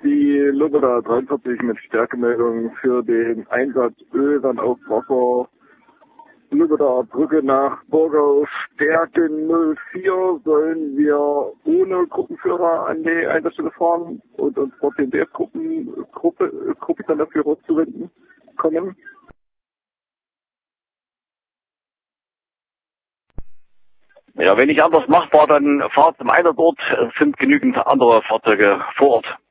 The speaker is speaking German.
die Lubeda 43 mit Stärkemeldung für den Einsatz Öl dann auf Wasser. Lubeda Brücke nach Burgau Stärke 04 sollen wir ohne Gruppenführer an die Einsatzstelle fahren und uns vor den DF-Gruppe dann dafür rauszuwenden kommen. Ja, wenn nicht anders machbar, dann fahrt zum Einsatz dort. Es sind genügend andere Fahrzeuge vor Ort.